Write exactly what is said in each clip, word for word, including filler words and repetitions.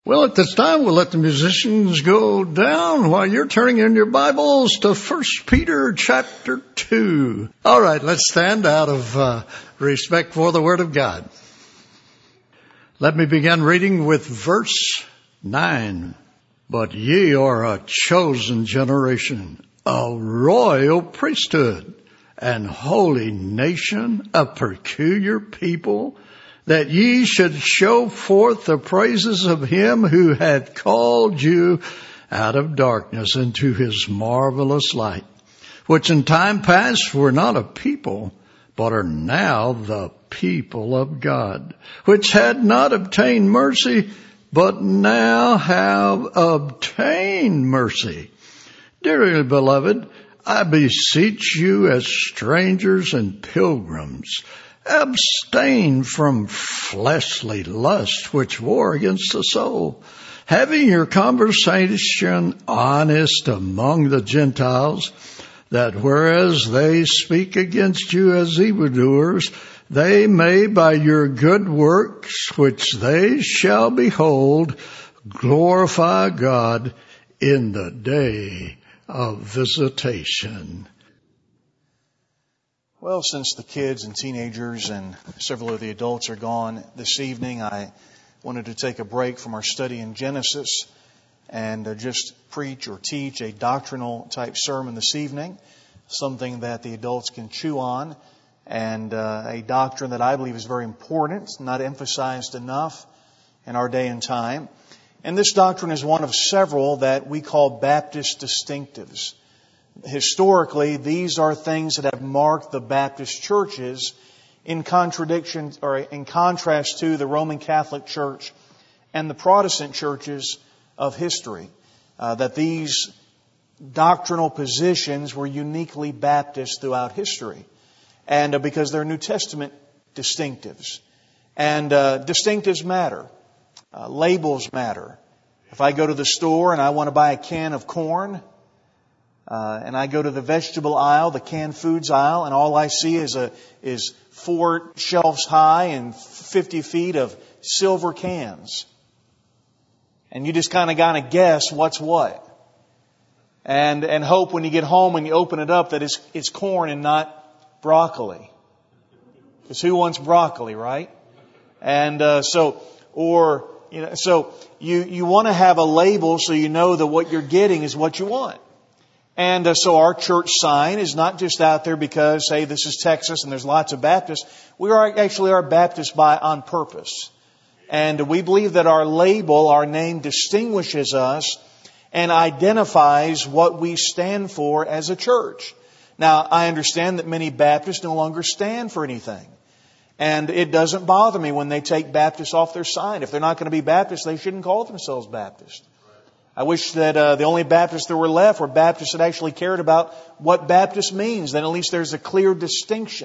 Well, at this time, we'll let the musicians go down while you're turning in your Bibles to First Peter chapter two. All right, let's stand out of uh, respect for the Word of God. Let me begin reading with verse nine. But ye are a chosen generation, a royal priesthood, and holy nation, a peculiar people, that ye should show forth the praises of him who hath called you out of darkness into his marvelous light, which in time past were not a people, but are now the people of God, which had not obtained mercy, but now have obtained mercy. Dearly beloved, I beseech you as strangers and pilgrims, abstain from fleshly lust which war against the soul, having your conversation honest among the Gentiles, that whereas they speak against you as evildoers, they may by your good works which they shall behold glorify God in the day of visitation. Well, since the kids and teenagers and several of the adults are gone this evening, I wanted to take a break from our study in Genesis and uh, just preach or teach a doctrinal type sermon this evening, something that the adults can chew on, and uh, a doctrine that I believe is very important, not emphasized enough in our day and time. And this doctrine is one of several that we call Baptist distinctives. Historically, these are things that have marked the Baptist churches in contradiction or in contrast to the Roman Catholic Church and the Protestant churches of history. Uh, that these doctrinal positions were uniquely Baptist throughout history, and uh, because they're New Testament distinctives, and uh, distinctives matter, uh, labels matter. If I go to the store and I want to buy a can of corn. Uh, and I go to the vegetable aisle, the canned foods aisle, and all I see is a is four shelves high and fifty feet of silver cans. And you just kind of gotta guess what's what. And and hope when you get home and you open it up that it's it's corn and not broccoli. Because who wants broccoli, right? And uh, so or you know so you you want to have a label so you know that what you're getting is what you want. And uh, so our church sign is not just out there because, hey, this is Texas and there's lots of Baptists. We are actually are Baptists by on purpose. And we believe that our label, our name distinguishes us and identifies what we stand for as a church. Now, I understand that many Baptists no longer stand for anything. And it doesn't bother me when they take Baptists off their sign. If they're not going to be Baptists, they shouldn't call themselves Baptists. I wish that uh, the only Baptists that were left were Baptists that actually cared about what Baptist means. Then at least there's a clear distinction.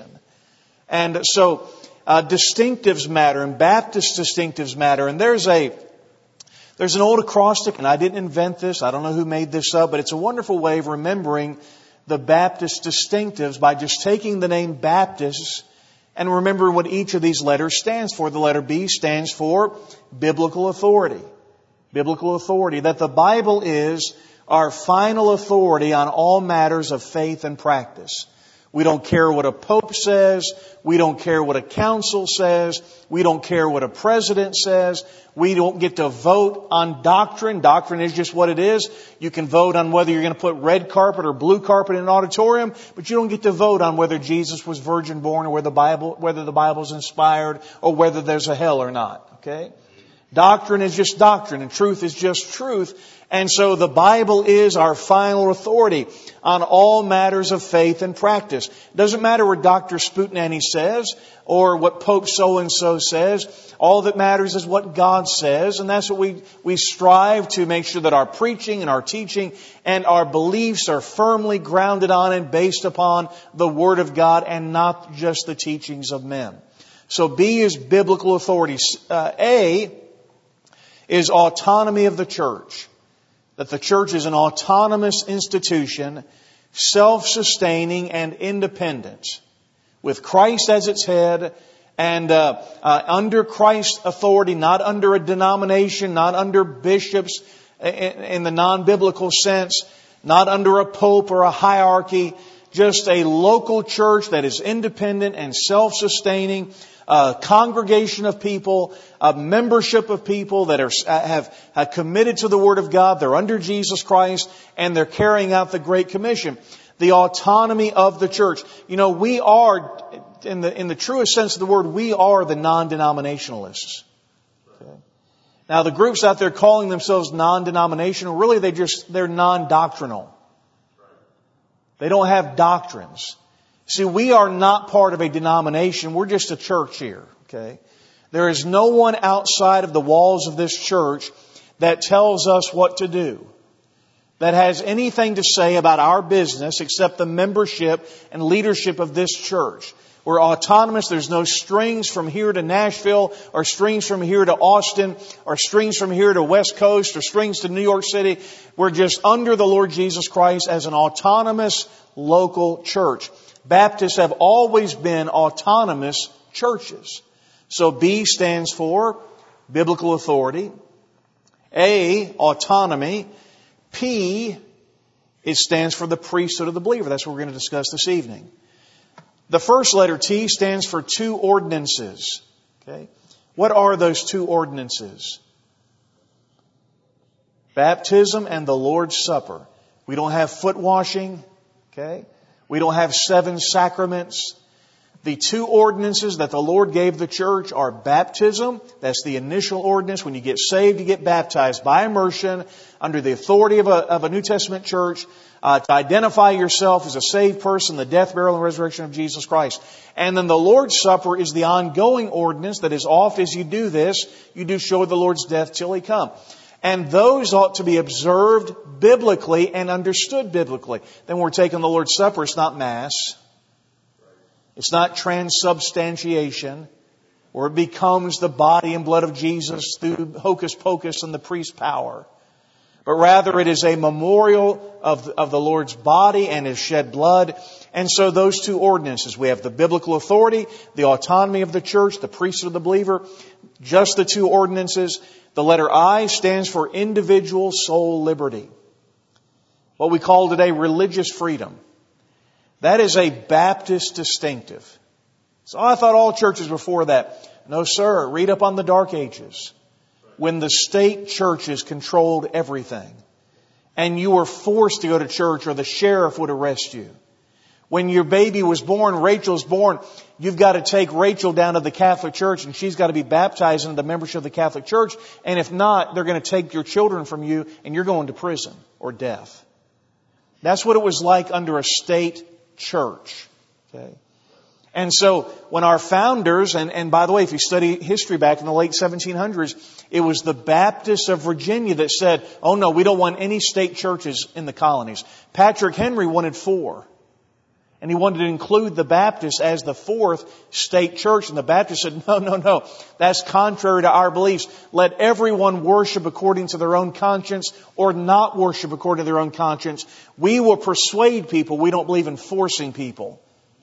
And so uh, distinctives matter, and Baptist distinctives matter. And there's a there's an old acrostic, and I didn't invent this. I don't know who made this up, but it's a wonderful way of remembering the Baptist distinctives by just taking the name Baptist and remember what each of these letters stands for. The letter B stands for biblical authority. Biblical authority, that the Bible is our final authority on all matters of faith and practice. We don't care what a pope says. We don't care what a council says. We don't care what a president says. We don't get to vote on doctrine. Doctrine is just what it is. You can vote on whether you're going to put red carpet or blue carpet in an auditorium, but you don't get to vote on whether Jesus was virgin born or whether the Bible, whether the Bible's inspired or whether there's a hell or not. Okay? Doctrine is just doctrine and truth is just truth. And so the Bible is our final authority on all matters of faith and practice. It doesn't matter what Doctor Sputnani says or what Pope so-and-so says. All that matters is what God says. And that's what we, we strive to make sure that our preaching and our teaching and our beliefs are firmly grounded on and based upon the Word of God and not just the teachings of men. So B is biblical authority. Uh, A is autonomy of the church. That the church is an autonomous institution, self-sustaining and independent, with Christ as its head And uh, uh, under Christ's authority, not under a denomination, not under bishops in, in the non-biblical sense, not under a pope or a hierarchy, just a local church that is independent and self-sustaining, a congregation of people, a membership of people that are have, have committed to the Word of God. They're under Jesus Christ, and they're carrying out the Great Commission. The autonomy of the church. You know, we are, in the in the truest sense of the word, we are the non-denominationalists. Okay. Now, the groups out there calling themselves non-denominational, really they just they're non-doctrinal. They don't have doctrines. See, we are not part of a denomination. We're just a church here. Okay. There is no one outside of the walls of this church that tells us what to do, that has anything to say about our business except the membership and leadership of this church. We're autonomous. There's no strings from here to Nashville, or strings from here to Austin, or strings from here to West Coast, or strings to New York City. We're just under the Lord Jesus Christ as an autonomous local church. Baptists have always been autonomous churches. So B stands for biblical authority. A, autonomy. P, it stands for the priesthood of the believer. That's what we're going to discuss this evening. The first letter, T, stands for two ordinances. Okay. What are those two ordinances? Baptism and the Lord's Supper. We don't have foot washing. Okay. We don't have seven sacraments. The two ordinances that the Lord gave the church are baptism. That's the initial ordinance. When you get saved, you get baptized by immersion under the authority of a, of a New Testament church uh, to identify yourself as a saved person, the death, burial, and resurrection of Jesus Christ. And then the Lord's Supper is the ongoing ordinance that as oft as you do this, you do show the Lord's death till He come. And those ought to be observed biblically and understood biblically. Then we're taking the Lord's Supper. It's not Mass. It's not transubstantiation, where it becomes the body and blood of Jesus through hocus pocus and the priest's power. But rather it is a memorial of, of the Lord's body and His shed blood. And so those two ordinances, we have the biblical authority, the autonomy of the church, the priesthood of the believer, just the two ordinances. The letter I stands for individual soul liberty. What we call today religious freedom. That is a Baptist distinctive. So I thought all churches before that. No, sir. Read up on the Dark Ages, when the state churches controlled everything, and you were forced to go to church or the sheriff would arrest you. When your baby was born, Rachel's born, you've got to take Rachel down to the Catholic Church, and she's got to be baptized into the membership of the Catholic Church. And if not, they're going to take your children from you, and you're going to prison or death. That's what it was like under a state church. Okay. And so when our founders, and, and by the way, if you study history back in the late seventeen hundreds, it was the Baptists of Virginia that said, oh no, we don't want any state churches in the colonies. Patrick Henry wanted four. And he wanted to include the Baptists as the fourth state church. And the Baptists said, no, no, no. That's contrary to our beliefs. Let everyone worship according to their own conscience or not worship according to their own conscience. We will persuade people. We don't believe in forcing people.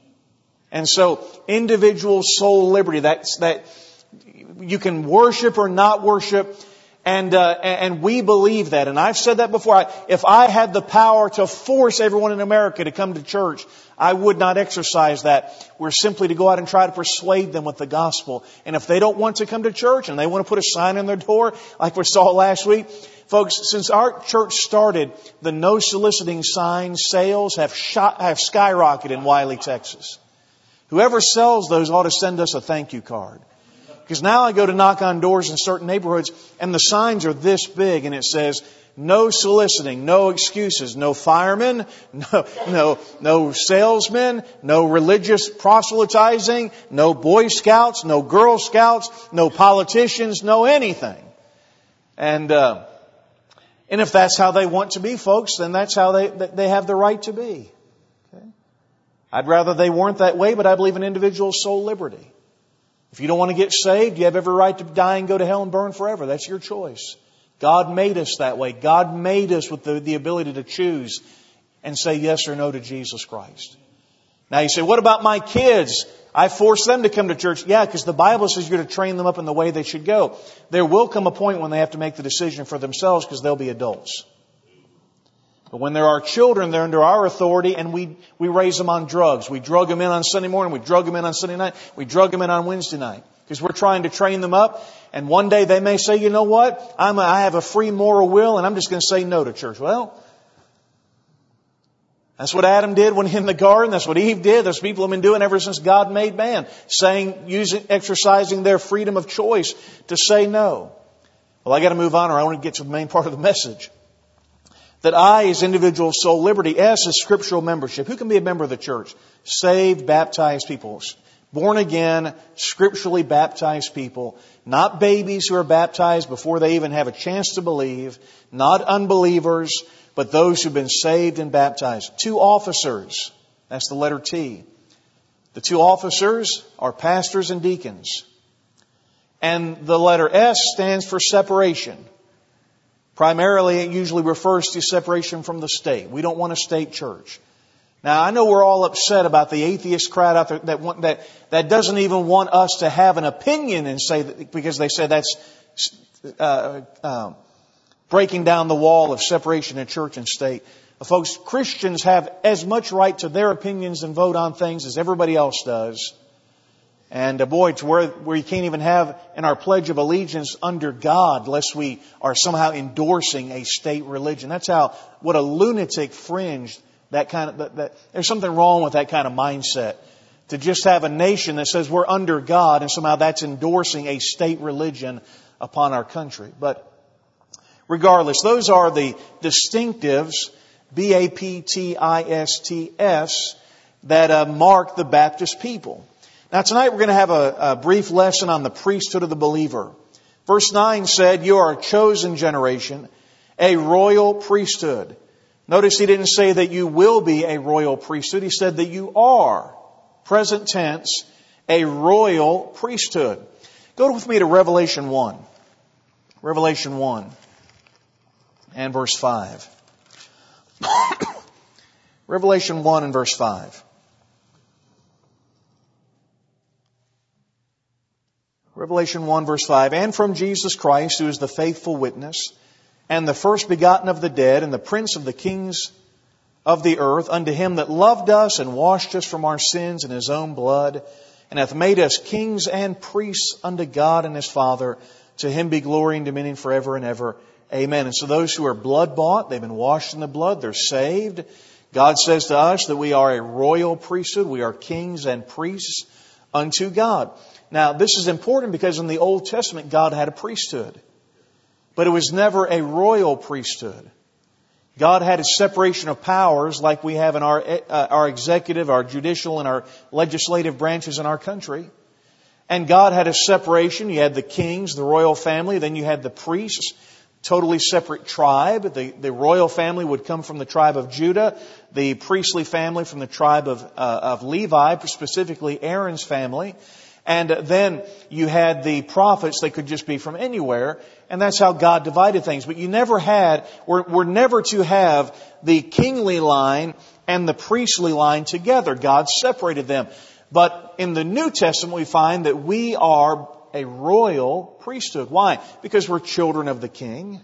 And so individual soul liberty, that's that you can worship or not worship. And uh, and we believe that. And I've said that before. I, if I had the power to force everyone in America to come to church, I would not exercise that. We're simply to go out and try to persuade them with the gospel. And if they don't want to come to church and they want to put a sign on their door, like we saw last week, folks, since our church started, the no soliciting sign sales have shot, have skyrocketed in Wiley, Texas. Whoever sells those ought to send us a thank you card. Because now I go to knock on doors in certain neighborhoods and the signs are this big and it says, no soliciting, no excuses, no firemen, no, no, no salesmen, no religious proselytizing, no Boy Scouts, no Girl Scouts, no politicians, no anything. And, uh, and if that's how they want to be, folks, then that's how they, they have the right to be. Okay? I'd rather they weren't that way, but I believe in individual soul liberty. If you don't want to get saved, you have every right to die and go to hell and burn forever. That's your choice. God made us that way. God made us with the, the ability to choose and say yes or no to Jesus Christ. Now you say, what about my kids? I force them to come to church. Yeah, because the Bible says you're to train them up in the way they should go. There will come a point when they have to make the decision for themselves because they'll be adults. But when there are children, they're under our authority, and we, we raise them on drugs. We drug them in on Sunday morning. We drug them in on Sunday night. We drug them in on Wednesday night. Because we're trying to train them up. And one day they may say, you know what? I'm a, I have a free moral will, and I'm just going to say no to church. Well, that's what Adam did when in the garden. That's what Eve did. That's what people have been doing ever since God made man. Saying, using, exercising their freedom of choice to say no. Well, I got to move on, or I want to get to the main part of the message. That I is individual soul liberty. S is scriptural membership. Who can be a member of the church? Saved, baptized people. Born again, scripturally baptized people. Not babies who are baptized before they even have a chance to believe. Not unbelievers, but those who've been saved and baptized. Two officers. That's the letter T. The two officers are pastors and deacons. And the letter S stands for separation. Primarily, it usually refers to separation from the state. We don't want a state church. Now, I know we're all upset about the atheist crowd out there that want, that that doesn't even want us to have an opinion and say that, because they say that's uh, uh, breaking down the wall of separation of church and state. Well, folks, Christians have as much right to their opinions and vote on things as everybody else does. And uh, boy, to where, where you can't even have in our Pledge of Allegiance under God, lest we are somehow endorsing a state religion. That's how, what a lunatic fringe, that kind of, that, that, there's something wrong with that kind of mindset. To just have a nation that says we're under God and somehow that's endorsing a state religion upon our country. But regardless, those are the distinctives, B A P T I S T S, that uh, mark the Baptist people. Now tonight we're going to have a, a brief lesson on the priesthood of the believer. Verse nine said, you are a chosen generation, a royal priesthood. Notice he didn't say that you will be a royal priesthood. He said that you are, present tense, a royal priesthood. Go with me to Revelation one. Revelation one and verse five. Revelation one and verse five. Revelation one verse five, and from Jesus Christ, who is the faithful witness, and the first begotten of the dead, and the prince of the kings of the earth, unto him that loved us and washed us from our sins in his own blood, and hath made us kings and priests unto God and his Father. To him be glory and dominion forever and ever. Amen. And so those who are blood bought, they've been washed in the blood, they're saved. God says to us that we are a royal priesthood. We are kings and priests unto God. Now, this is important because in the Old Testament, God had a priesthood. But it was never a royal priesthood. God had a separation of powers like we have in our, uh, our executive, our judicial, and our legislative branches in our country. And God had a separation. You had the kings, the royal family. Then you had the priests, totally separate tribe. The, the royal family would come from the tribe of Judah. The priestly family from the tribe of, uh, of Levi, specifically Aaron's family. And then you had the prophets. They could just be from anywhere. And that's how God divided things. But you never had, we're, we're never to have the kingly line and the priestly line together. God separated them. But in the New Testament, we find that we are a royal priesthood. Why? Because we're children of the King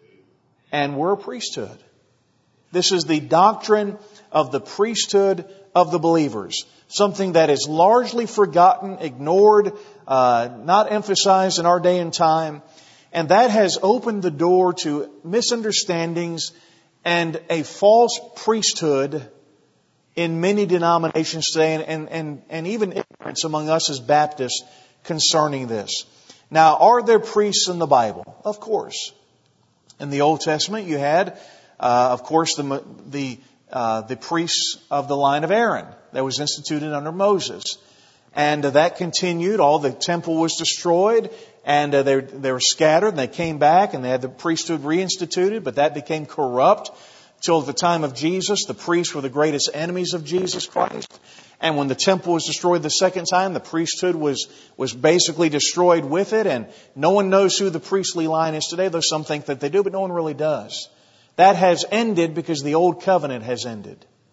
and we're a priesthood. This is the doctrine of the priesthood of the believers. Something that is largely forgotten, ignored, uh, not emphasized in our day and time. And that has opened the door to misunderstandings and a false priesthood in many denominations today, and, and, and, and even ignorance among us as Baptists concerning this. Now, are there priests in the Bible? Of course. In the Old Testament, you had, uh, of course, the the uh, the priests of the line of Aaron that was instituted under Moses, and uh, that continued. All the temple was destroyed, and uh, they they were scattered, and they came back, and they had the priesthood reinstituted, but that became corrupt. Till the time of Jesus, the priests were the greatest enemies of Jesus Christ. And when the temple was destroyed the second time, the priesthood was, was basically destroyed with it. And no one knows who the priestly line is today, though some think that they do, but no one really does. That has ended because the old covenant has ended.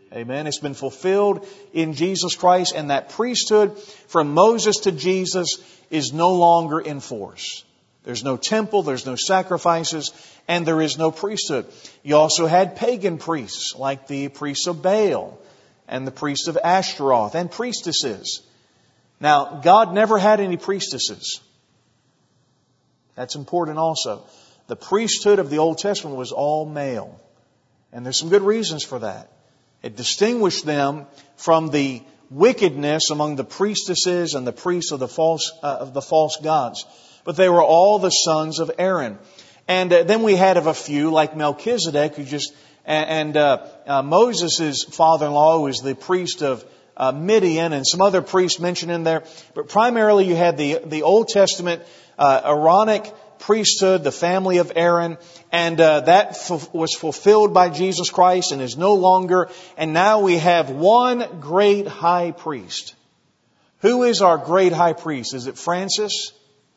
Amen. It's been fulfilled in Jesus Christ, and that priesthood from Moses to Jesus is no longer in force. There's no temple, there's no sacrifices, and there is no priesthood. You also had pagan priests, like the priests of Baal and the priests of Ashtaroth, and priestesses. Now, God never had any priestesses. That's important also. The priesthood of the Old Testament was all male. And there's some good reasons for that. It distinguished them from the wickedness among the priestesses and the priests of the false uh, of the false gods. But they were all the sons of Aaron. And uh, then we had of a few, like Melchizedek, who just and, and uh, uh, Moses' father-in-law, who was the priest of uh, Midian, and some other priests mentioned in there. But primarily, you had the the Old Testament uh, Aaronic priesthood, the family of Aaron, and uh, that f- was fulfilled by Jesus Christ and is no longer. And now we have one great high priest. Who is our great high priest? Is it Francis?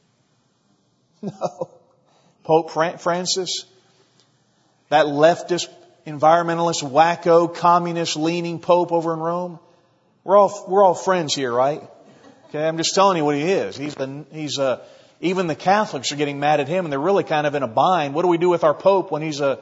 No. Pope Francis? That leftist, environmentalist, wacko, communist-leaning pope over in Rome? We're all we're all friends here, right? Okay, I'm just telling you what he is. He's the he's a Even the Catholics are getting mad at him, and they're really kind of in a bind. What do we do with our Pope when he's a...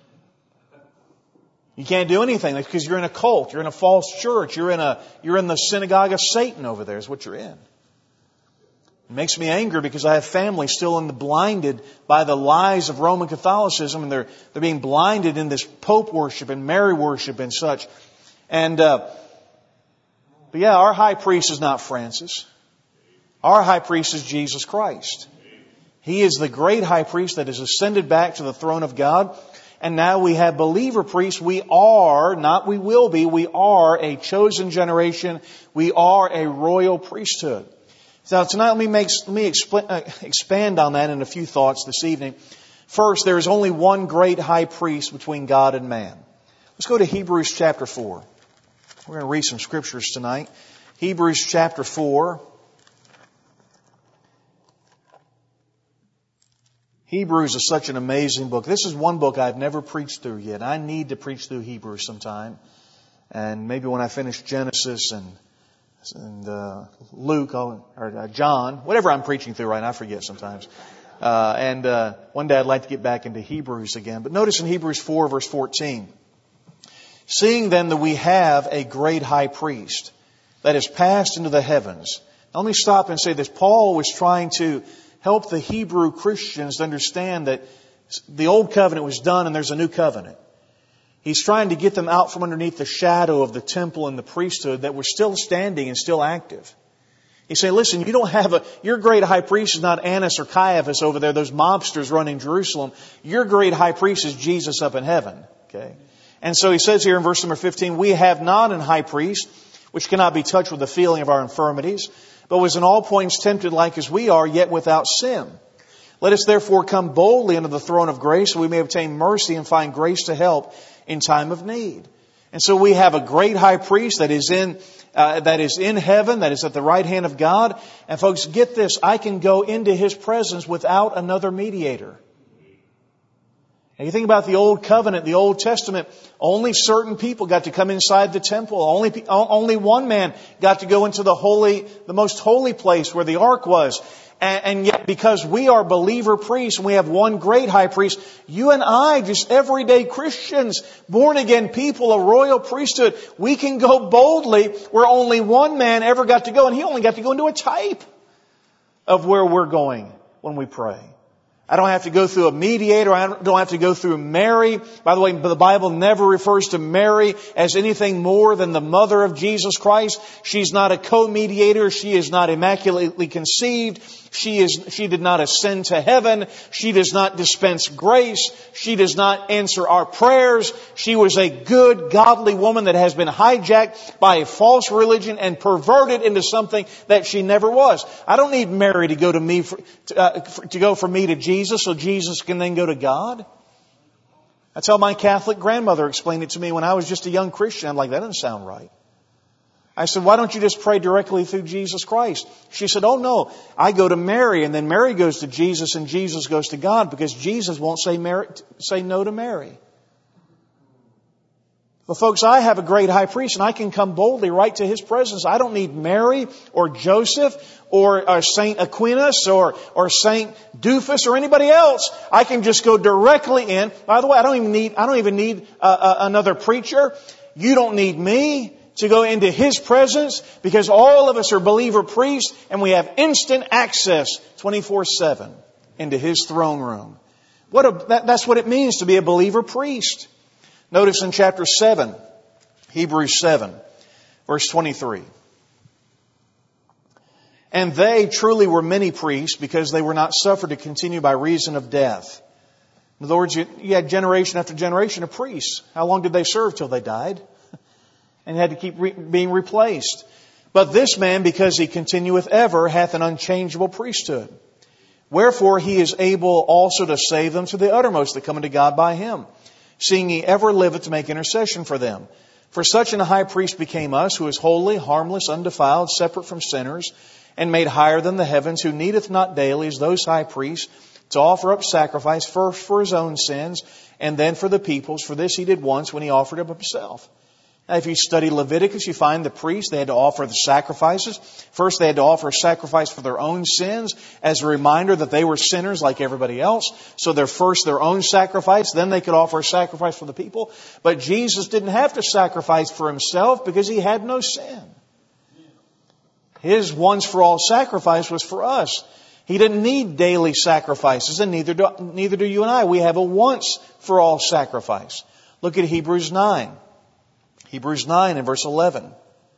You can't do anything because you're in a cult. You're in a false church. You're in a you're in the synagogue of Satan over there is what you're in. It makes me angry because I have family still in the blinded by the lies of Roman Catholicism, and they're they're being blinded in this Pope worship and Mary worship and such. And uh, but yeah, our high priest is not Francis. Our high priest is Jesus Christ. He is the great high priest that has ascended back to the throne of God. And now we have believer priests. We are, not we will be, we are a chosen generation. We are a royal priesthood. Now tonight let me make, let me expl- uh, expand on that in a few thoughts this evening. First, there is only one great high priest between God and man. Let's go to Hebrews chapter four. We're going to read some scriptures tonight. Hebrews chapter four. Hebrews is such an amazing book. This is one book I've never preached through yet. I need to preach through Hebrews sometime. And maybe when I finish Genesis and and uh, Luke or uh, John, whatever I'm preaching through right now, I forget sometimes. Uh, and uh, one day I'd like to get back into Hebrews again. But notice in Hebrews four, verse fourteen, seeing then that we have a great high priest that has passed into the heavens. Now, let me stop and say this. Paul was trying to help the Hebrew Christians to understand that the old covenant was done and there's a new covenant. He's trying to get them out from underneath the shadow of the temple and the priesthood that were still standing and still active. He's saying, listen, you don't have a, your great high priest is not Annas or Caiaphas over there, those mobsters running Jerusalem. Your great high priest is Jesus up in heaven. Okay. And so he says here in verse number fifteen, we have not an high priest which cannot be touched with the feeling of our infirmities, but was in all points tempted like as we are, yet without sin. Let us therefore come boldly unto the throne of grace, so we may obtain mercy and find grace to help in time of need. And so we have a great high priest that is in uh, that is in heaven, that is at the right hand of God. And folks, get this, I can go into His presence without another mediator. And you think about the Old Covenant, the Old Testament, only certain people got to come inside the temple. Only, only one man got to go into the holy, the most holy place where the ark was. And, and yet, because we are believer priests and we have one great high priest, you and I, just everyday Christians, born again people, a royal priesthood, we can go boldly where only one man ever got to go. And he only got to go into a type of where we're going when we pray. I don't have to go through a mediator. I don't have to go through Mary. By the way, the Bible never refers to Mary as anything more than the mother of Jesus Christ. She's not a co-mediator. She is not immaculately conceived. She is, she did not ascend to heaven. She does not dispense grace. She does not answer our prayers. She was a good, godly woman that has been hijacked by a false religion and perverted into something that she never was. I don't need Mary to go to me for, uh, to go for me to Jesus. Jesus, so Jesus can then go to God? That's how my Catholic grandmother explained it to me when I was just a young Christian. I'm like, that doesn't sound right. I said, why don't you just pray directly through Jesus Christ? She said, oh no, I go to Mary, and then Mary goes to Jesus, and Jesus goes to God, because Jesus won't say Mary, say no to Mary. But folks, I have a great high priest and I can come boldly right to His presence. I don't need Mary or Joseph or uh, Saint Aquinas or, or Saint Dufus or anybody else. I can just go directly in. By the way, I don't even need, I don't even need uh, uh, another preacher. You don't need me to go into His presence because all of us are believer priests and we have instant access twenty-four seven into His throne room. What a, that, that's what it means to be a believer priest. Notice in chapter seven, Hebrews seven, verse twenty-three. And they truly were many priests because they were not suffered to continue by reason of death. In other words, you, you had generation after generation of priests. How long did they serve till they died? And had to keep re- being replaced. But this man, because he continueth ever, hath an unchangeable priesthood. Wherefore he is able also to save them to the uttermost that come unto God by Him, seeing He ever liveth to make intercession for them. For such an high priest became us, who is holy, harmless, undefiled, separate from sinners, and made higher than the heavens, who needeth not daily, as those high priests, to offer up sacrifice first for His own sins, and then for the people's. For this He did once when He offered up Himself. Now, if you study Leviticus, you find the priests, they had to offer the sacrifices. First, they had to offer a sacrifice for their own sins as a reminder that they were sinners like everybody else. So they're first their own sacrifice, then they could offer a sacrifice for the people. But Jesus didn't have to sacrifice for Himself because He had no sin. His once for all sacrifice was for us. He didn't need daily sacrifices, and neither do, neither do you and I. We have a once for all sacrifice. Look at Hebrews nine. Hebrews nine and verse eleven.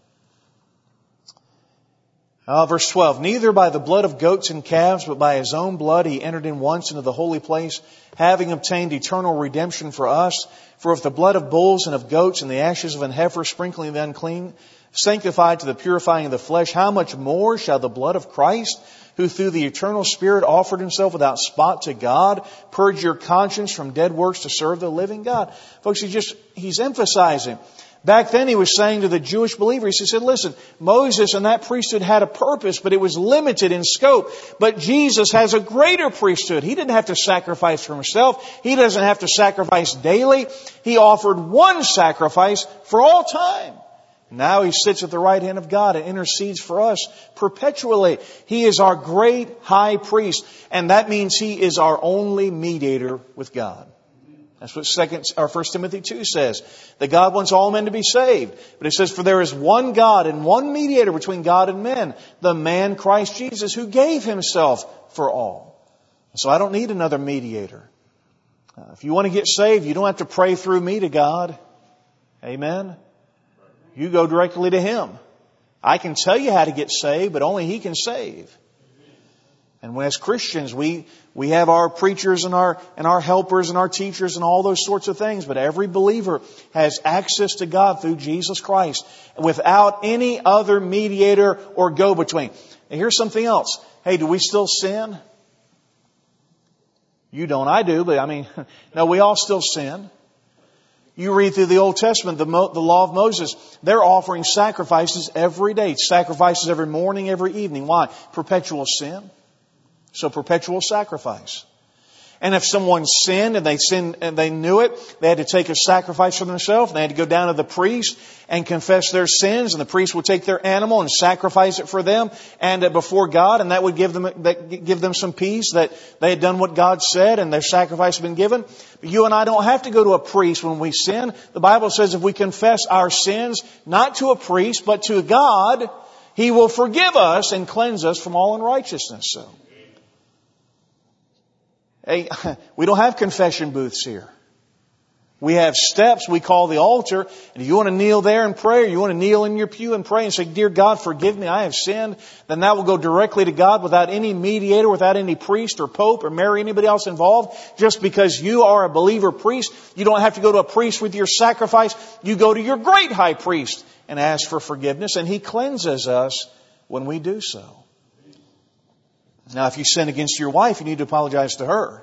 Uh, verse twelve. Neither by the blood of goats and calves, but by His own blood He entered in once into the holy place, having obtained eternal redemption for us. For if the blood of bulls and of goats and the ashes of an heifer sprinkling the unclean, sanctified to the purifying of the flesh, how much more shall the blood of Christ, who through the eternal Spirit offered Himself without spot to God, purge your conscience from dead works to serve the living God? Folks, he just, he's emphasizing. Back then he was saying to the Jewish believers, he said, listen, Moses and that priesthood had a purpose, but it was limited in scope. But Jesus has a greater priesthood. He didn't have to sacrifice for Himself. He doesn't have to sacrifice daily. He offered one sacrifice for all time. Now He sits at the right hand of God and intercedes for us perpetually. He is our great high priest. And that means He is our only mediator with God. That's what second or First Timothy two says. That God wants all men to be saved. But it says, for there is one God and one mediator between God and men, the man Christ Jesus, who gave Himself for all. So I don't need another mediator. Uh, if you want to get saved, you don't have to pray through me to God. Amen. You go directly to Him. I can tell you how to get saved, but only He can save. And as Christians, we, we have our preachers and our, and our helpers and our teachers and all those sorts of things. But every believer has access to God through Jesus Christ without any other mediator or go-between. And here's something else. Hey, do we still sin? You don't, I do, but I mean, no, we all still sin. You read through the Old Testament, the, Mo, the law of Moses, they're offering sacrifices every day. Sacrifices every morning, every evening. Why? Perpetual sin. So perpetual sacrifice. And if someone sinned and they sinned and they knew it, they had to take a sacrifice for themselves. They had to go down to the priest and confess their sins, and the priest would take their animal and sacrifice it for them and uh, before God, and that would give them that give them some peace that they had done what God said and their sacrifice had been given. But you and I don't have to go to a priest when we sin. The Bible says if we confess our sins not to a priest but to God, He will forgive us and cleanse us from all unrighteousness. So. Hey, we don't have confession booths here. We have steps we call the altar. And if you want to kneel there in prayer, you want to kneel in your pew and pray and say, Dear God, forgive me, I have sinned. Then that will go directly to God without any mediator, without any priest or pope or Mary, anybody else involved. Just because you are a believer priest, you don't have to go to a priest with your sacrifice. You go to your great high priest and ask for forgiveness. And He cleanses us when we do so. Now, if you sin against your wife, you need to apologize to her.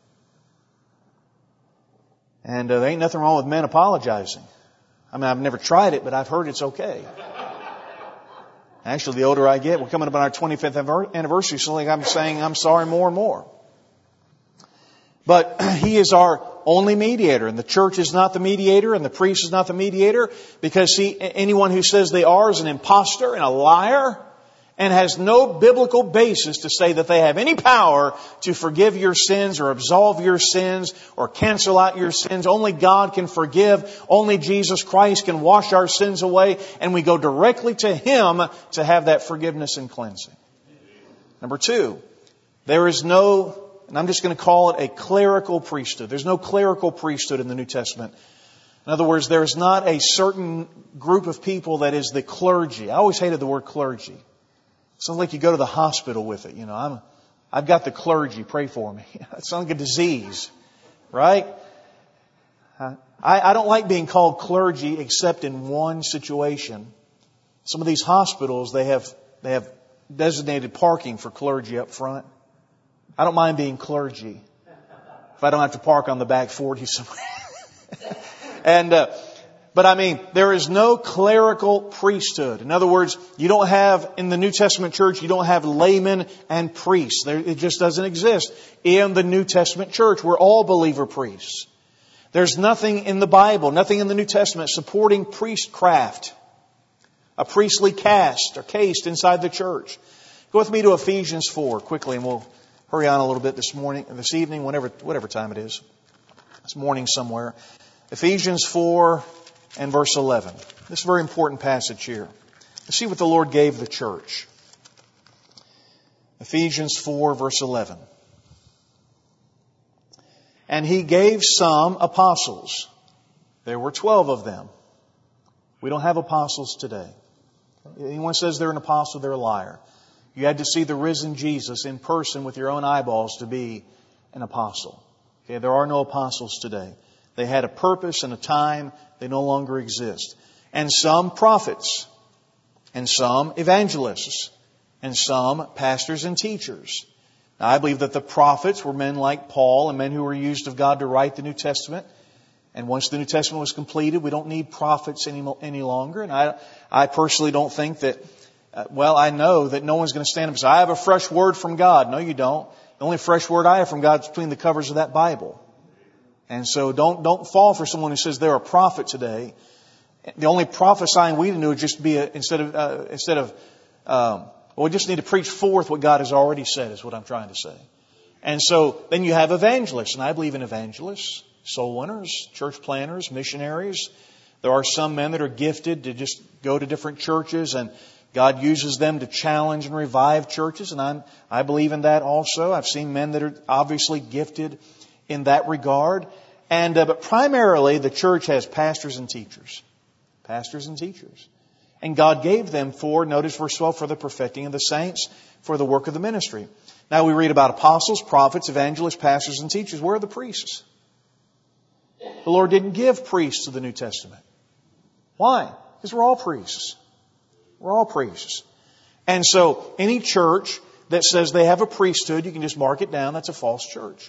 And uh, there ain't nothing wrong with men apologizing. I mean, I've never tried it, but I've heard it's okay. Actually, the older I get, we're coming up on our twenty-fifth anniversary, so like I'm saying I'm sorry more and more. But He is our only mediator. And the church is not the mediator and the priest is not the mediator, because see, anyone who says they are is an imposter and a liar and has no biblical basis to say that they have any power to forgive your sins or absolve your sins or cancel out your sins. Only God can forgive. Only Jesus Christ can wash our sins away. And we go directly to Him to have that forgiveness and cleansing. Number two, there is no, and I'm just going to call it a clerical priesthood. There's no clerical priesthood in the New Testament. In other words, there is not a certain group of people that is the clergy. I always hated the word clergy. It sounds like you go to the hospital with it. You know, I'm, I've got the clergy. Pray for me. It sounds like a disease, right? I, I don't like being called clergy except in one situation. Some of these hospitals, they have, they have designated parking for clergy up front. I don't mind being clergy if I don't have to park on the back forty somewhere. and, uh, But I mean, there is no clerical priesthood. In other words, you don't have, in the New Testament church, you don't have laymen and priests. There, it just doesn't exist. In the New Testament church, we're all believer priests. There's nothing in the Bible, nothing in the New Testament supporting priestcraft, a priestly caste or caste inside the church. Go with me to Ephesians four quickly, and we'll hurry on a little bit this morning, this evening, whenever, whatever time it is. It's morning somewhere. Ephesians four and verse eleven. This is a very important passage here. Let's see what the Lord gave the church. Ephesians four, verse eleven. And He gave some apostles. There were twelve of them. We don't have apostles today. Anyone says they're an apostle, they're a liar. You had to see the risen Jesus in person with your own eyeballs to be an apostle. Okay, there are no apostles today. They had a purpose and a time. They no longer exist. And some prophets, and some evangelists, and some pastors and teachers. Now, I believe that the prophets were men like Paul and men who were used of God to write the New Testament. And once the New Testament was completed, we don't need prophets any, any longer. And I, I personally don't think that, uh, well, I know that no one's going to stand up and say, I have a fresh word from God. No, you don't. The only fresh word I have from God is between the covers of that Bible. And so don't don't fall for someone who says they're a prophet today. The only prophesying we need to do is just be a, instead of uh, instead of um, well, we just need to preach forth what God has already said. Is what I'm trying to say. And so then you have evangelists, and I believe in evangelists, soul winners, church planners, missionaries. There are some men that are gifted to just go to different churches, and God uses them to challenge and revive churches, and I'm I believe in that also. I've seen men that are obviously gifted in that regard. And uh, but primarily the church has pastors and teachers. Pastors and teachers. And God gave them for, notice verse twelve, for the perfecting of the saints, for the work of the ministry. Now we read about apostles, prophets, evangelists, pastors, and teachers. Where are the priests? The Lord didn't give priests to the New Testament. Why? Because we're all priests. We're all priests. And so any church that says they have a priesthood, you can just mark it down, that's a false church.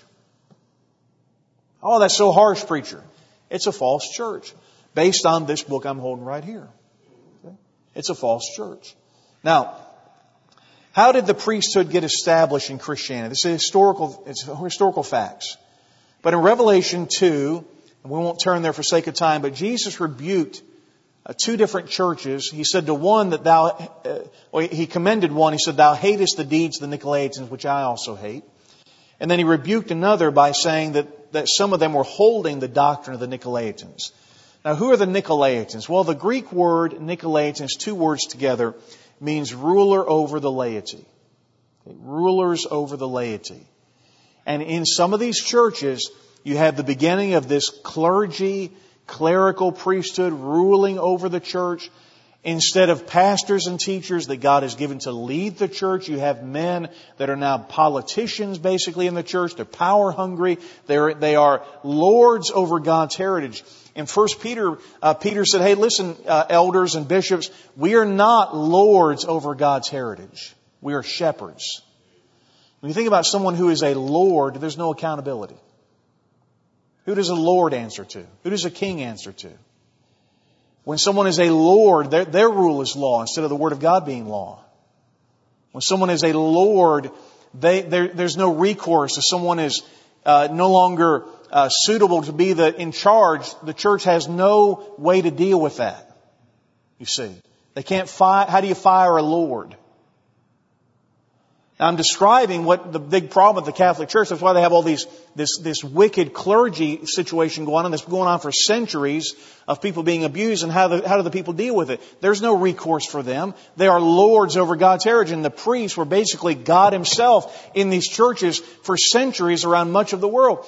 Oh, that's so harsh, preacher. It's a false church. Based on this book I'm holding right here. Okay? It's a false church. Now, how did the priesthood get established in Christianity? This is historical, it's historical facts. But in Revelation two, and we won't turn there for sake of time, but Jesus rebuked uh, two different churches. He said to one that thou, uh, well, he commended one. He said, thou hatest the deeds of the Nicolaitans, which I also hate. And then he rebuked another by saying that, that some of them were holding the doctrine of the Nicolaitans. Now, who are the Nicolaitans? Well, the Greek word Nicolaitans, two words together, means ruler over the laity. Okay, rulers over the laity. And in some of these churches, you have the beginning of this clergy, clerical priesthood ruling over the church. Instead of pastors and teachers that God has given to lead the church, you have men that are now politicians basically in the church. They're power hungry. They're, they are lords over God's heritage. In First Peter, uh, Peter said, hey, listen, uh, elders and bishops, we are not lords over God's heritage. We are shepherds. When you think about someone who is a lord, there's no accountability. Who does a lord answer to? Who does a king answer to? When someone is a lord, their, their rule is law instead of the Word of God being law. When someone is a lord, they, there's no recourse. If someone is uh, no longer uh, suitable to be the in charge, the church has no way to deal with that. You see, they can't fire. How do you fire a lord? Now, I'm describing what the big problem with the Catholic Church. That's why they have all these this this wicked clergy situation going on. That's going on for centuries of people being abused. And how the, how do the people deal with it? There's no recourse for them. They are lords over God's heritage. And the priests were basically God Himself in these churches for centuries around much of the world.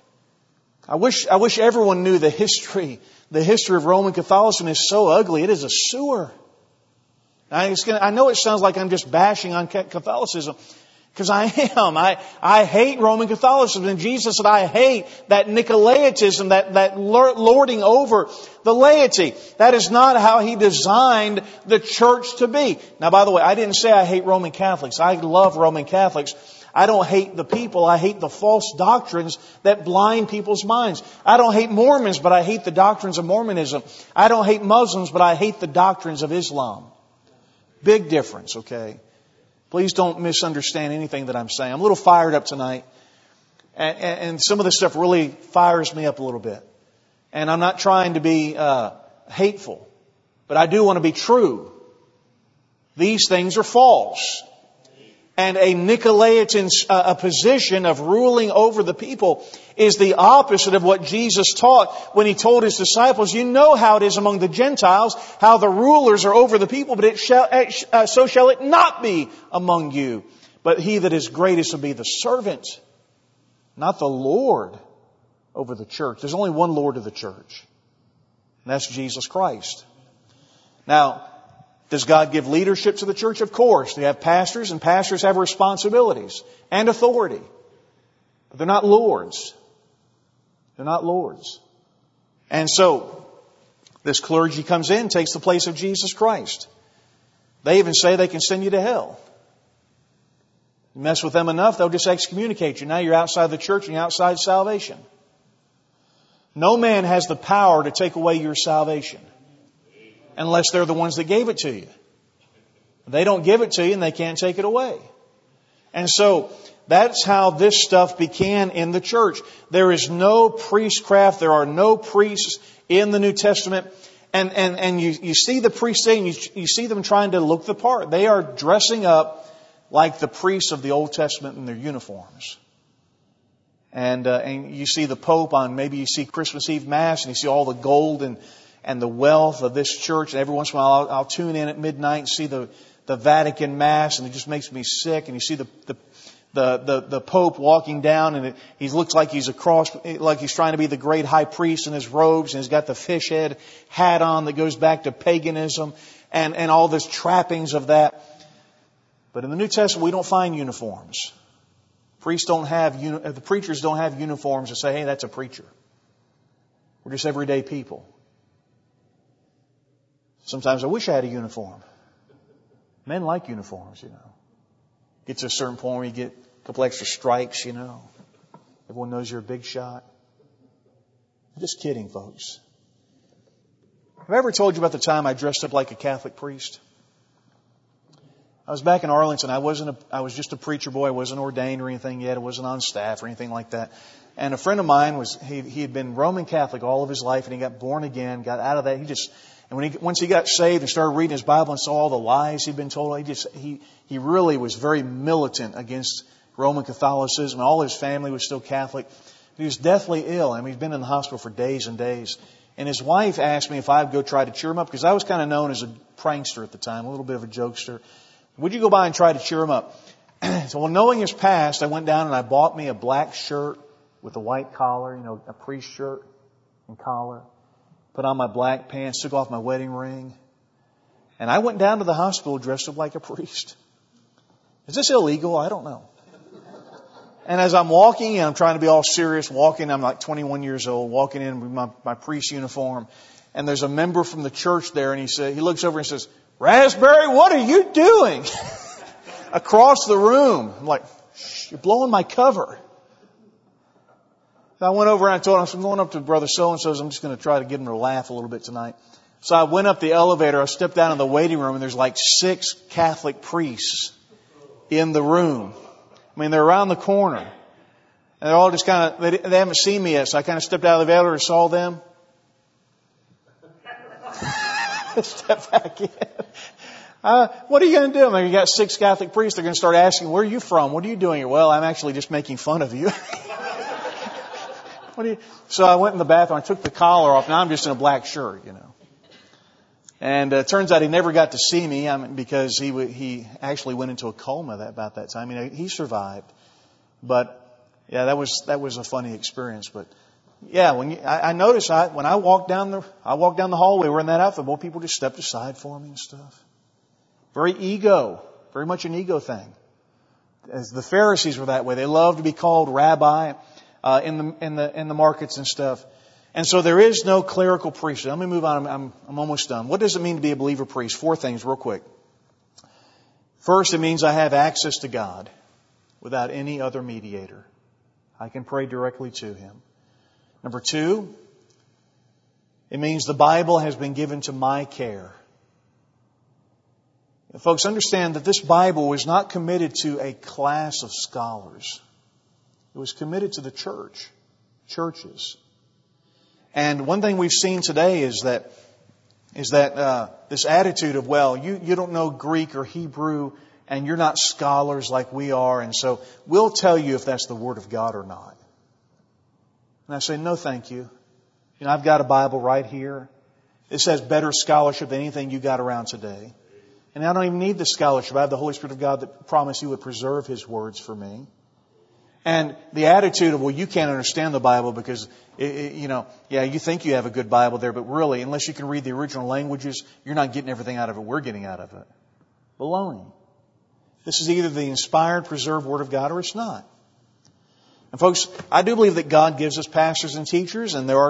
I wish I wish everyone knew the history. The history of Roman Catholicism is so ugly. It is a sewer. I, gonna, I know it sounds like I'm just bashing on Catholicism, because I am. I, I hate Roman Catholicism. And Jesus said, I hate that Nicolaitanism, that, that lording over the laity. That is not how He designed the church to be. Now, by the way, I didn't say I hate Roman Catholics. I love Roman Catholics. I don't hate the people. I hate the false doctrines that blind people's minds. I don't hate Mormons, but I hate the doctrines of Mormonism. I don't hate Muslims, but I hate the doctrines of Islam. Big difference, okay? Please don't misunderstand anything that I'm saying. I'm a little fired up tonight. And, and, and some of this stuff really fires me up a little bit. And I'm not trying to be uh, hateful. But I do want to be true. These things are false. And a Nicolaitan uh, a position of ruling over the people is the opposite of what Jesus taught when He told His disciples, you know how it is among the Gentiles, how the rulers are over the people, but it shall, uh, so shall it not be among you. But he that is greatest will be the servant, not the Lord over the church. There's only one Lord of the church, and that's Jesus Christ. Now, does God give leadership to the church? Of course. They have pastors, and pastors have responsibilities and authority. But they're not lords. They're not lords. And so, this clergy comes in, takes the place of Jesus Christ. They even say they can send you to hell. You mess with them enough, they'll just excommunicate you. Now you're outside the church and you're outside salvation. No man has the power to take away your salvation, unless they're the ones that gave it to you. They don't give it to you and they can't take it away. And so, that's how this stuff began in the church. There is no priestcraft. There are no priests in the New Testament. And, and, and you, you see the priests saying, you, you see them trying to look the part. They are dressing up like the priests of the Old Testament in their uniforms. And, uh, and you see the Pope on, maybe you see Christmas Eve Mass, and you see all the gold and, and the wealth of this church. And every once in a while I'll, I'll tune in at midnight and see the, the Vatican Mass, and it just makes me sick. And you see the, the The, the, the Pope walking down, and it, he looks like he's across, like he's trying to be the great high priest in his robes, and he's got the fish head hat on that goes back to paganism and, and all this trappings of that. But in the New Testament, we don't find uniforms. Priests don't have, the preachers don't have uniforms to say, hey, that's a preacher. We're just everyday people. Sometimes I wish I had a uniform. Men like uniforms, you know. Get to a certain point where you get a couple extra stripes, you know. Everyone knows you're a big shot. I'm just kidding, folks. Have I ever told you about the time I dressed up like a Catholic priest? I was back in Arlington. I wasn't a, I was just a preacher boy. I wasn't ordained or anything yet. I wasn't on staff or anything like that. And a friend of mine was, he, he had been Roman Catholic all of his life, and he got born again, got out of that. He just, And when he, once he got saved and started reading his Bible and saw all the lies he'd been told, he just, he, he really was very militant against Roman Catholicism. All his family was still Catholic. He was deathly ill. I mean, he'd been in the hospital for days and days. And his wife asked me if I'd go try to cheer him up, because I was kind of known as a prankster at the time, a little bit of a jokester. Would you go by and try to cheer him up? So, well, knowing his past, I went down and I bought me a black shirt with a white collar, you know, a priest shirt and collar. Put on my black pants, took off my wedding ring. And I went down to the hospital dressed up like a priest. Is this illegal? I don't know. And as I'm walking in, I'm trying to be all serious, walking, I'm like twenty-one years old, walking in with my, my priest uniform. And there's a member from the church there, and he said, he looks over and says, "Raspberry, what are you doing?" Across the room. I'm like, "Shh, you're blowing my cover." So I went over and I told him, I'm going up to Brother So-and-so's. I'm just going to try to get him to laugh a little bit tonight. So I went up the elevator. I stepped down in the waiting room, and there's like six Catholic priests in the room. I mean, they're around the corner. And they're all just kind of, they, they haven't seen me yet, so I kind of stepped out of the elevator and saw them. Step back in. Uh, what are you going to do? I mean, you got six Catholic priests. They're going to start asking, where are you from? What are you doing here? Well, I'm actually just making fun of you. What do you? So I went in the bathroom. I took the collar off. Now I'm just in a black shirt, you know. And uh, it turns out he never got to see me I mean, because he w- he actually went into a coma that, about that time. I mean, he survived. But yeah, that was that was a funny experience. But yeah, when you, I, I noticed I, when I walked down the I walked down the hallway wearing that outfit, more people just stepped aside for me and stuff. Very ego, very much an ego thing. As the Pharisees were that way, they loved to be called rabbi uh, in the in the in the markets and stuff. And so there is no clerical priesthood. Let me move on. I'm, I'm I'm almost done. What does it mean to be a believer priest? Four things, real quick. First, it means I have access to God without any other mediator. I can pray directly to Him. Number two, it means the Bible has been given to my care. And folks, understand that this Bible was not committed to a class of scholars. It was committed to the church, churches. And one thing we've seen today is that is that uh, this attitude of, well, you, you don't know Greek or Hebrew, and you're not scholars like we are, and so we'll tell you if that's the Word of God or not. And I say, no, thank you. You know, I've got a Bible right here. It says better scholarship than anything you got around today. And I don't even need the scholarship. I have the Holy Spirit of God that promised He would preserve His words for me. And the attitude of, well, you can't understand the Bible because, it, it, you know, yeah, you think you have a good Bible there, but really, unless you can read the original languages, you're not getting everything out of it we're getting out of it. Baloney. This is either the inspired, preserved Word of God or it's not. And folks, I do believe that God gives us pastors and teachers, and there are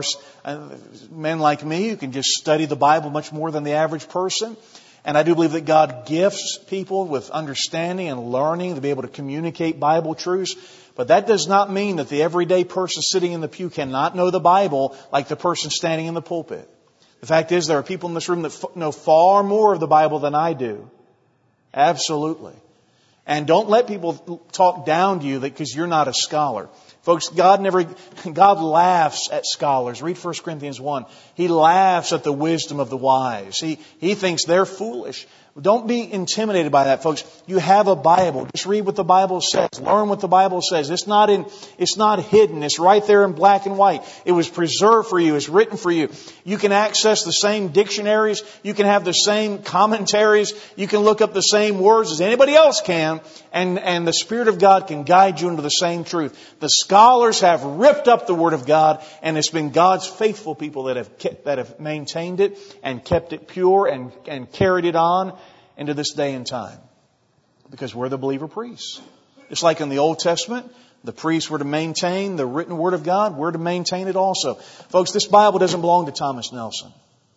men like me who can just study the Bible much more than the average person. And I do believe that God gifts people with understanding and learning to be able to communicate Bible truths. But that does not mean that the everyday person sitting in the pew cannot know the Bible like the person standing in the pulpit. The fact is, there are people in this room that f- know far more of the Bible than I do. Absolutely. And don't let people talk down to you because you're not a scholar. Folks, God never, God laughs at scholars. Read First Corinthians one. He laughs at the wisdom of the wise. He, he thinks they're foolish. Don't be intimidated by that, folks. You have a Bible. Just read what the Bible says. Learn what the Bible says. It's not in, it's not hidden. It's right there in black and white. It was preserved for you. It's written for you. You can access the same dictionaries. You can have the same commentaries. You can look up the same words as anybody else can. And, and the Spirit of God can guide you into the same truth. The scholars have ripped up the Word of God, and it's been God's faithful people that have kept, that have maintained it and kept it pure and, and carried it on into this day and time. Because we're the believer priests. Just like in the Old Testament, the priests were to maintain the written Word of God, we're to maintain it also. Folks, this Bible doesn't belong to Thomas Nelson.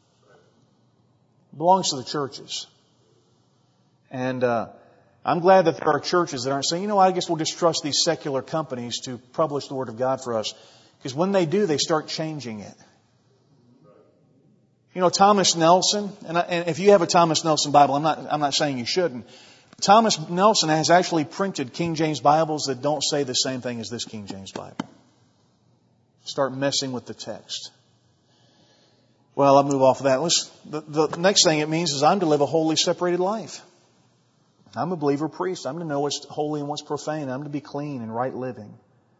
It belongs to the churches. And uh, I'm glad that there are churches that aren't saying, you know, I guess we'll just trust these secular companies to publish the Word of God for us. Because when they do, they start changing it. You know, Thomas Nelson, and, I, and if you have a Thomas Nelson Bible, I'm not, I'm not saying you shouldn't. Thomas Nelson has actually printed King James Bibles that don't say the same thing as this King James Bible. Start messing with the text. Well, I'll move off of that. Let's, the, the next thing it means is I'm to live a wholly separated life. I'm a believer priest. I'm to know what's holy and what's profane. I'm to be clean and right living.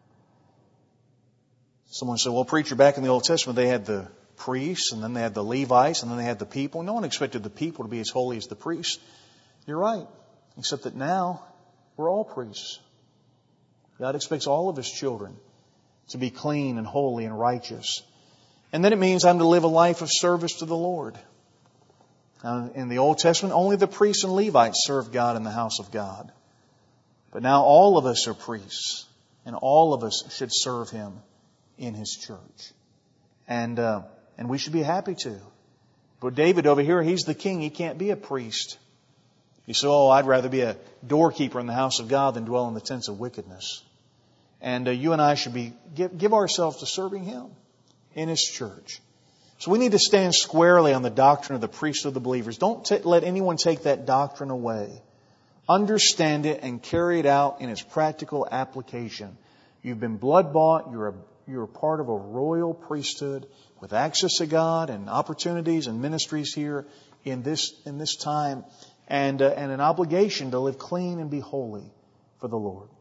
Someone said, well, preacher, back in the Old Testament, they had the priests, and then they had the Levites, and then they had the people. No one expected the people to be as holy as the priests. You're right. Except that now, we're all priests. God expects all of His children to be clean and holy and righteous. And then it means I'm to live a life of service to the Lord. Now, in the Old Testament, only the priests and Levites served God in the house of God. But now all of us are priests, and all of us should serve Him in His church. And uh, and we should be happy to. But David over here, he's the king. He can't be a priest. You say, oh, I'd rather be a doorkeeper in the house of God than dwell in the tents of wickedness. And uh, you and I should be give, give ourselves to serving Him in His church. So we need to stand squarely on the doctrine of the priesthood of the believers. Don't t- let anyone take that doctrine away. Understand it and carry it out in its practical application. You've been blood bought. You're a, you're a part of a royal priesthood with access to God and opportunities and ministries here in this, in this time, and, uh, and an obligation to live clean and be holy for the Lord.